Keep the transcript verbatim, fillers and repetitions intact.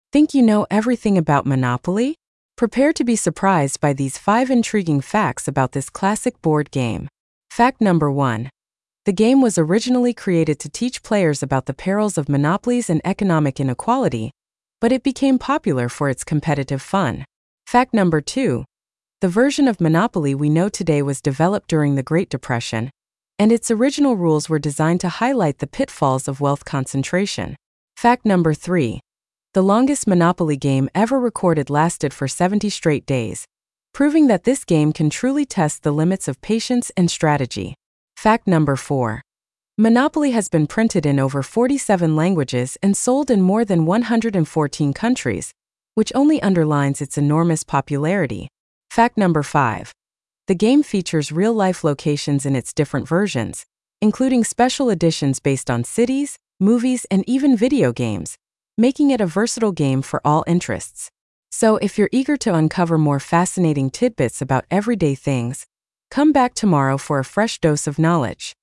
Think you know everything about Monopoly? Prepare to be surprised by these five intriguing facts about this classic board game. Fact number one. The game was originally created to teach players about the perils of monopolies and economic inequality, but it became popular for its competitive fun. Fact number two. The version of Monopoly we know today was developed during the Great Depression, and its original rules were designed to highlight the pitfalls of wealth concentration. Fact number three. The longest Monopoly game ever recorded lasted for seventy straight days, proving that this game can truly test the limits of patience and strategy. Fact number four. Monopoly has been printed in over forty-seven languages and sold in more than one hundred fourteen countries, which only underlines its enormous popularity. Fact number five. The game features real-life locations in its different versions, including special editions based on cities, movies, and even video games, making it a versatile game for all interests. So if you're eager to uncover more fascinating tidbits about everyday things, come back tomorrow for a fresh dose of knowledge.